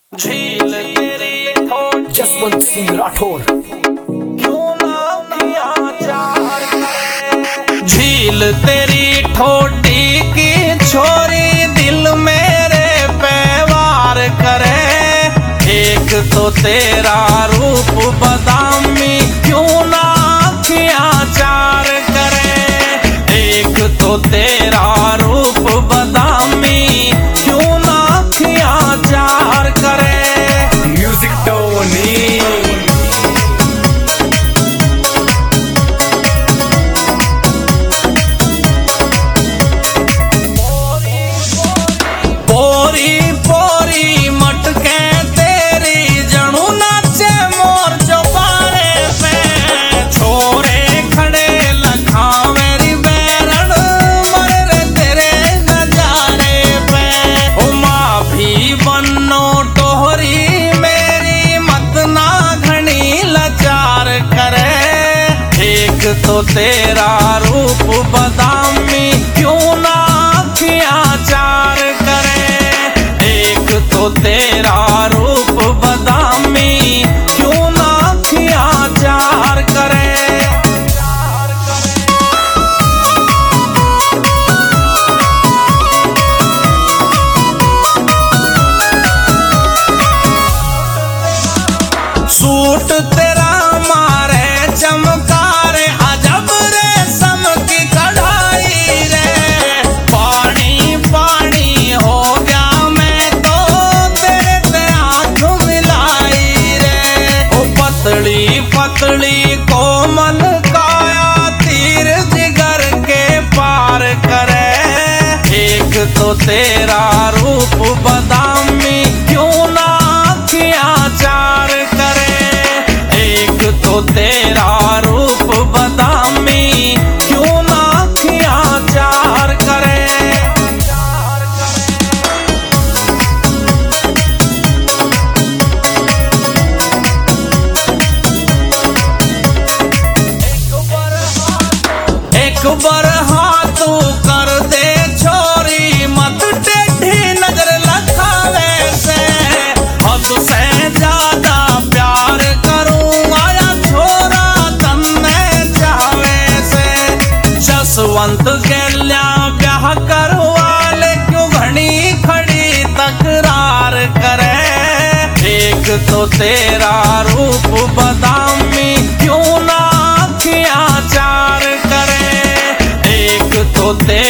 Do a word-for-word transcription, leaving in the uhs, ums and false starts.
झील तेरी ठोर जसवंत सिंह राठौर। क्यों ना किया चार करे। झील तेरी ठोटी की छोरी दिल मेरे पे वार करे। एक तो तेरा रूप बदामी क्यों ना किया चार करे। एक तो तेरा रूप बदामी क्यों ना किया चार करे। म्यूजिक टोनी पोरी पोरी मटके तेरी जणू नाचे मोर चौपारे पे। छोरे खड़े लखावेरी बैरण मरे तेरे नजारे पे। ओ माँ भी बनो टोहरी मेरी मत ना घनी लाचार करे। एक तो तेरा रूप बदामी क्यों ना किया चार करे। एक तो तेरा रूप बदामी क्यों ना किया चार करे। सूट तेरा मारे चमकारे अजब रेशम की कढ़ाई रे। पानी पानी हो गया मैं तो तेरे ते आँख मिलाई रे। ओ पतली पतली कोमल काया तीर जिगर के पार करे। एक तो तेरा रूप बदामी क्यों ना किया चार करे। एक तो तेरा रूप बदामी क्यों ना किया चार करे। एक बार हाथ कर दे छोरी मत टेढ़ी नजर लखावे से। हद से ज्यादा प्यार करूं आया छोरा तन्ने चाहवे से। जसवंत गेल्या ब्याह करवाले क्यों घनी खड़ी तकरार करे। एक तो तेरा रूप बदामी क्यों ना किया चार करे। एक तो तेरा